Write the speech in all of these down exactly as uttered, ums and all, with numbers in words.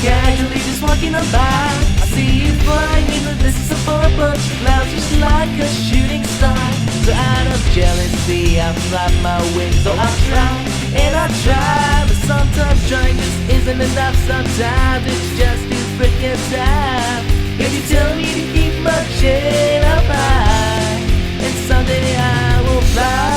casually just walking on by. I see you flying in the distance above a bunch of clouds, just like a shooting star. So out of jealousy, I flap my wings. So I try and I try, but sometimes trying just isn't enough. Sometimes it's just too freaking tough. Can you tell me to keep my chin up high, and someday I will fly?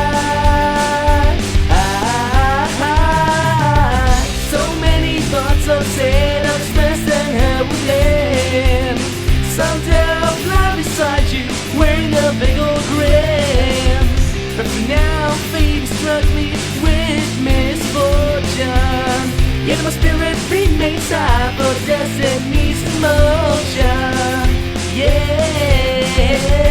So sad, I'm stressed and helpless. Someday I'll fly beside you, wearing a big old grin. But for now, fate struck me with misfortune. Yet my spirit remains high, for destiny's in motion. Yeah.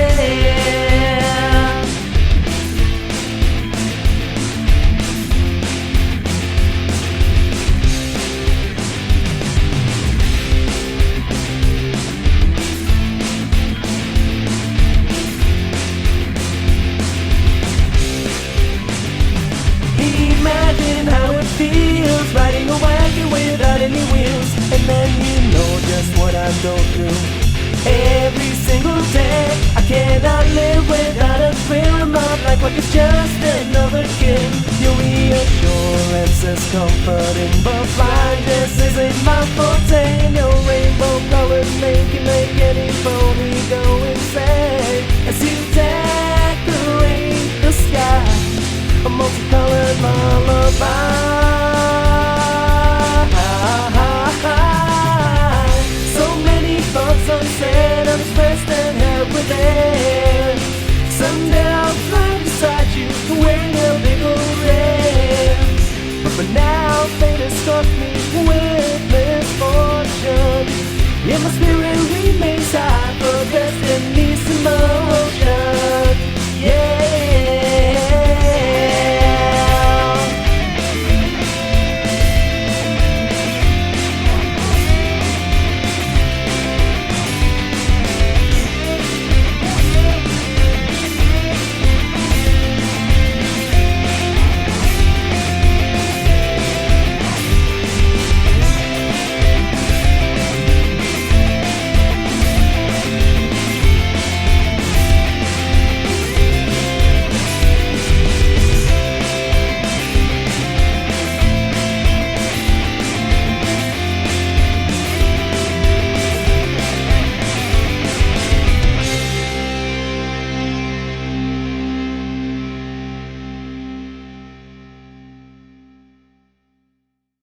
Imagine how it feels riding a wagon without any wheels, and then you know just what I go through every single day. I cannot live without a thrill in my life, like it's just another kid. Your reassurance is comforting, but flying just isn't my forte. And your rainbow colors make you make any pony go insane as you decorate the sky, a multicolored lullaby.